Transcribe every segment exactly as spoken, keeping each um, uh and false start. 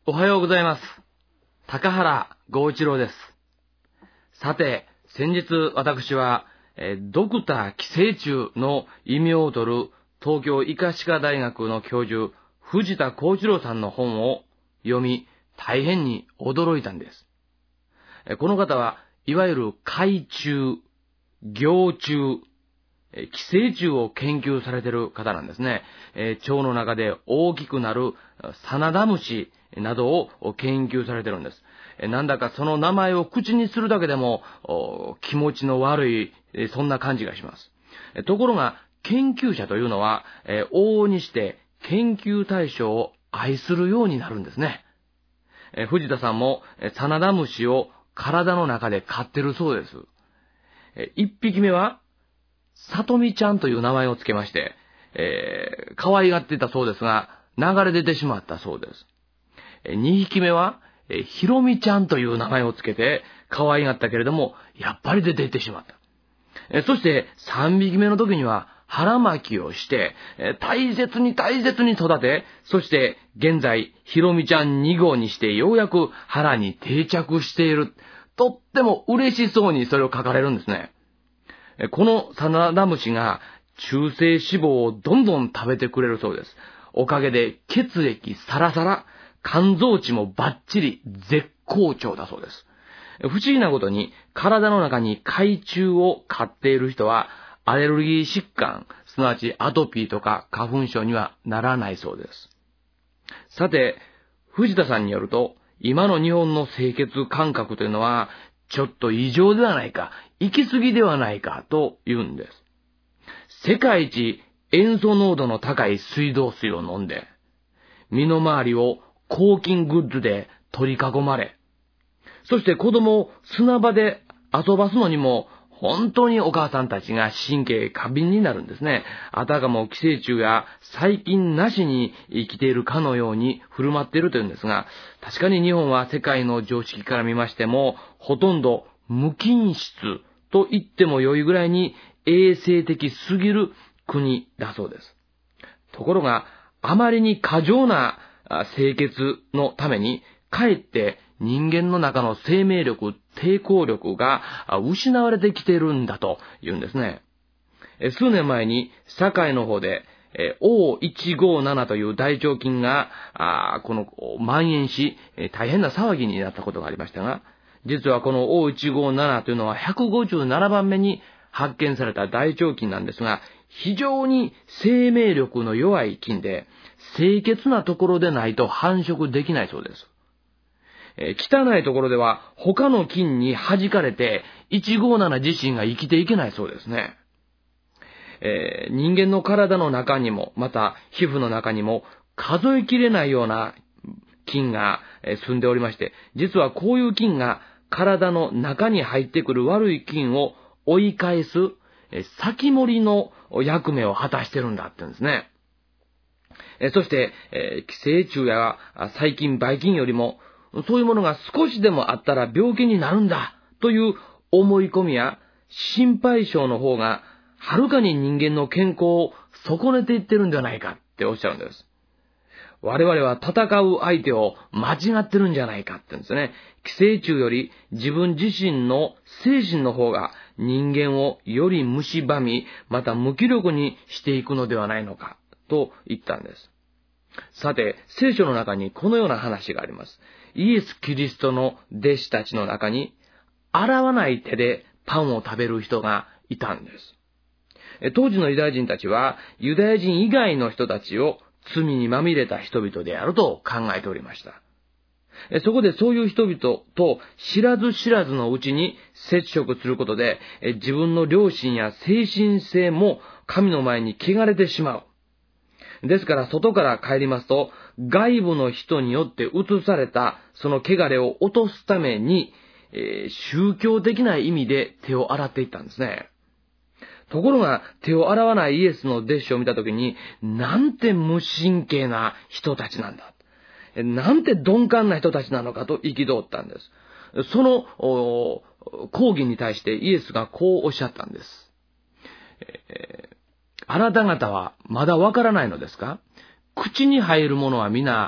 おはようございます。高原剛一郎です。さて、先日私は、えー、ドクター寄生虫の異名を取る東京医科歯科大学の教授、藤田幸一郎さんの本を読み、大変に驚いたんです。えー、この方はいわゆる害虫、凝虫、寄生虫を研究されている方なんですね。えー、腸の中で大きくなるサナダムシなどを研究されているんです。えー、なんだかその名前を口にするだけでも気持ちの悪い、えー、そんな感じがします。えー、ところが研究者というのは、えー、往々にして研究対象を愛するようになるんですね。えー、藤田さんもサナダムシを体の中で飼ってるそうです。えー、一匹目はさとみちゃんという名前をつけまして、えー、可愛がっていたそうですが、流れ出てしまったそうです。えー、にひきめは、えー、ひろみちゃんという名前をつけて、可愛がったけれども、やっぱり出ていってしまった。えー、そして、さんびきめの時には、腹巻きをして、えー、大切に大切に育て、そして、現在、ひろみちゃんにごうにして、ようやく腹に定着している。とっても嬉しそうにそれを書かれるんですね。このサナダムシが中性脂肪をどんどん食べてくれるそうです。おかげで血液サラサラ、肝臓値もバッチリ絶好調だそうです。不思議なことに体の中に害虫を飼っている人はアレルギー疾患、すなわちアトピーとか花粉症にはならないそうです。さて、藤田さんによると、今の日本の清潔感覚というのはちょっと異常ではないか、行き過ぎではないかと言うんです。世界一塩素濃度の高い水道水を飲んで、身の回りを抗菌グッズで取り囲まれ、そして子供を砂場で遊ばすのにも、本当にお母さんたちが神経過敏になるんですね。あたかも寄生虫や細菌なしに生きているかのように振る舞っているというんですが、確かに日本は世界の常識から見ましても、ほとんど無菌質と言っても良いぐらいに衛生的すぎる国だそうです。ところが、あまりに過剰な清潔のために、かえって人間の中の生命力、抵抗力が失われてきているんだと言うんですね。数年前に堺の方で オーいちごなな という大腸菌がこの蔓延し大変な騒ぎになったことがありましたが、実はこの オーいちごなな というのはひゃくごじゅうななばんめに発見された大腸菌なんですが、非常に生命力の弱い菌で清潔なところでないと繁殖できないそうです。えー、汚いところでは他の菌に弾かれていちごなな自身が生きていけないそうですね。えー、人間の体の中にもまた皮膚の中にも数えきれないような菌が住んでおりまして、実はこういう菌が体の中に入ってくる悪い菌を追い返す先盛りの役目を果たしてるんだって言うんですね。そして、えー、寄生虫や細菌、ばい菌よりもそういうものが少しでもあったら病気になるんだという思い込みや心配性の方がはるかに人間の健康を損ねていってるんじゃないかっておっしゃるんです。我々は戦う相手を間違ってるんじゃないかって言うんですね。寄生虫より自分自身の精神の方が人間をより蝕み、また無気力にしていくのではないのかと言ったんです。さて、聖書の中にこのような話があります。イエス・キリストの弟子たちの中に、洗わない手でパンを食べる人がいたんです。当時のユダヤ人たちは、ユダヤ人以外の人たちを罪にまみれた人々であると考えておりました。そこでそういう人々と知らず知らずのうちに接触することで、自分の良心や精神性も神の前に汚れてしまう。ですから外から帰りますと、外部の人によって移されたその汚れを落とすために、えー、宗教的な意味で手を洗っていったんですね。ところが手を洗わないイエスの弟子を見たときに、なんて無神経な人たちなんだ。なんて鈍感な人たちなのかと憤ったんです。その抗議に対してイエスがこうおっしゃったんです。えーあなた方はまだわからないのですか？口に入るものは皆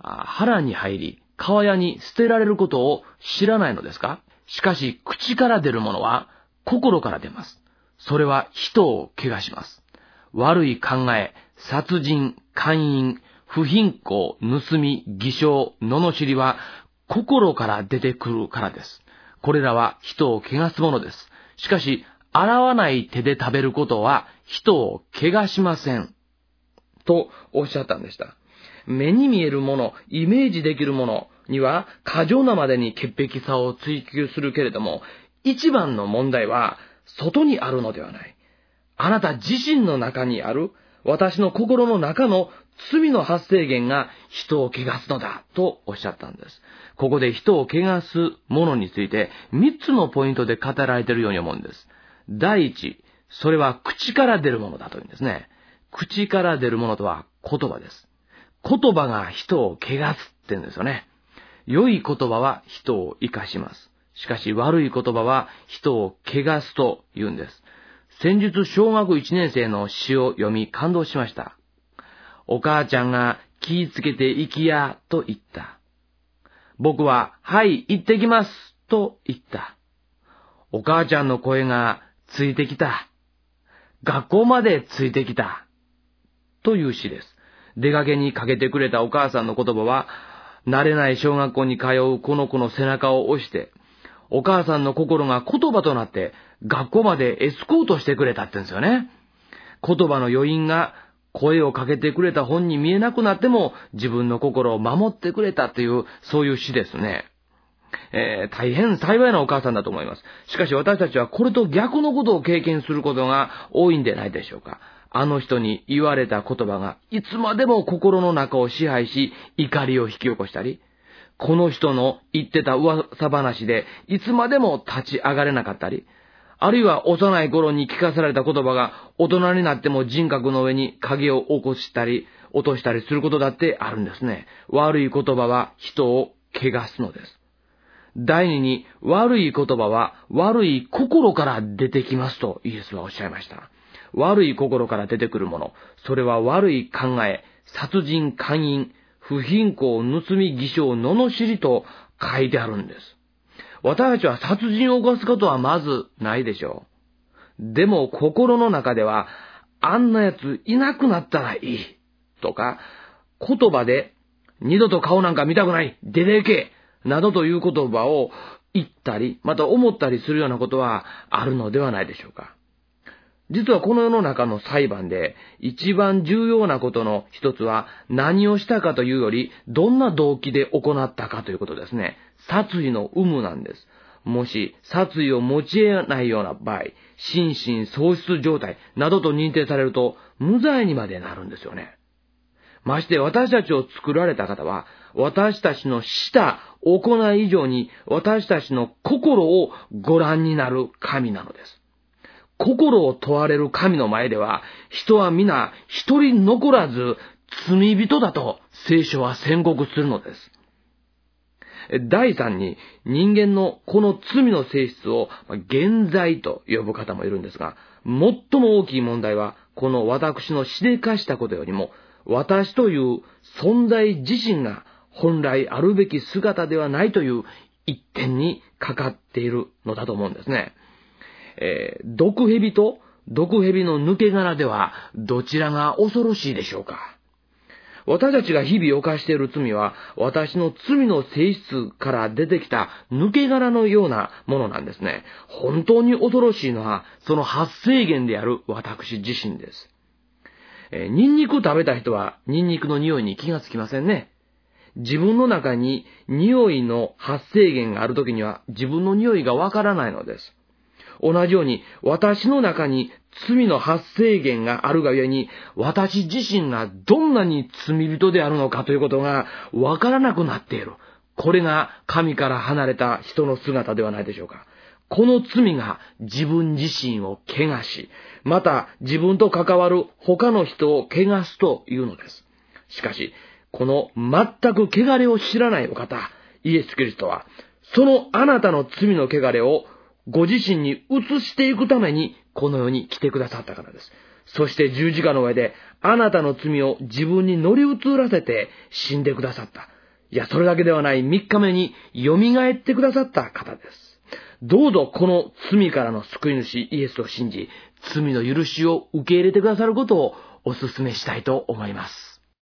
腹に入り、川屋に捨てられることを知らないのですか？しかし、口から出るものは心から出ます。それは人を汚します。悪い考え、殺人、姦淫、不貧困、盗み、偽証、罵りは心から出てくるからです。これらは人を汚すものです。しかし、洗わない手で食べることは人を汚しません。とおっしゃったんでした。目に見えるもの、イメージできるものには過剰なまでに潔癖さを追求するけれども、一番の問題は外にあるのではない。あなた自身の中にある私の心の中の罪の発生源が人を汚すのだとおっしゃったんです。ここで人を汚すものについて三つのポイントで語られているように思うんです。第一、それは口から出るものだというんですね。口から出るものとは言葉です。言葉が人を汚すって言うんですよね。良い言葉は人を生かします。しかし悪い言葉は人を汚すと言うんです。先日小学いちねん生の詩を読み感動しました。お母ちゃんが気ぃつけて行きやと言った。僕ははい行ってきますと言った。お母ちゃんの声がついてきた。学校までついてきた。という詩です。出かけにかけてくれたお母さんの言葉は、慣れない小学校に通うこの子の背中を押して、お母さんの心が言葉となって学校までエスコートしてくれたって言うんですよね。言葉の余韻が声をかけてくれた本に見えなくなっても自分の心を守ってくれたという、そういう詩ですね。えー、大変幸いなお母さんだと思います。しかし私たちはこれと逆のことを経験することが多いんでないでしょうか。あの人に言われた言葉がいつまでも心の中を支配し、怒りを引き起こしたり、この人の言ってた噂話でいつまでも立ち上がれなかったり、あるいは幼い頃に聞かされた言葉が大人になっても人格の上に影を起こしたり、落としたりすることだってあるんですね。悪い言葉は人を汚すのです。第二に、悪い言葉は悪い心から出てきますとイエスはおっしゃいました。悪い心から出てくるもの、それは悪い考え、殺人、姦淫、不貧困、盗み、偽証、罵りと書いてあるんです。私たちは殺人を犯すことはまずないでしょう。でも心の中では、あんな奴いなくなったらいいとか、言葉で二度と顔なんか見たくない、出ていけなどという言葉を言ったり、また思ったりするようなことはあるのではないでしょうか。実はこの世の中の裁判で一番重要なことの一つは何をしたかというよりどんな動機で行ったかということですね。殺意の有無なんです。もし殺意を持ち得ないような場合、心神喪失状態などと認定されると無罪にまでなるんですよね。まして私たちを作られた方は私たちのした行い以上に私たちの心をご覧になる神なのです。心を問われる神の前では、人は皆一人残らず罪人だと聖書は宣告するのです。第三に、人間のこの罪の性質を現在と呼ぶ方もいるんですが、最も大きい問題は、この私のしでかしたことよりも、私という存在自身が本来あるべき姿ではないという一点にかかっているのだと思うんですね。えー、毒蛇と毒蛇の抜け殻ではどちらが恐ろしいでしょうか。私たちが日々犯している罪は私の罪の性質から出てきた抜け殻のようなものなんですね。本当に恐ろしいのはその発生源である私自身です。えー、ニンニクを食べた人はニンニクの匂いに気がつきませんね。自分の中に匂いの発生源があるときには自分の匂いがわからないのです。同じように私の中に罪の発生源があるがゆえに私自身がどんなに罪人であるのかということがわからなくなっている。これが神から離れた人の姿ではないでしょうか。この罪が自分自身を汚し、また自分と関わる他の人を汚すというのです。しかし、この全く汚れを知らないお方、イエス・キリストは、そのあなたの罪の汚れをご自身に移していくためにこの世に来てくださったからです。そして十字架の上であなたの罪を自分に乗り移らせて死んでくださった。 いや、それだけではない、みっかめに蘇ってくださった方です。どうぞこの罪からの救い主イエスを信じ、罪の許しを受け入れてくださることをお勧めしたいと思います。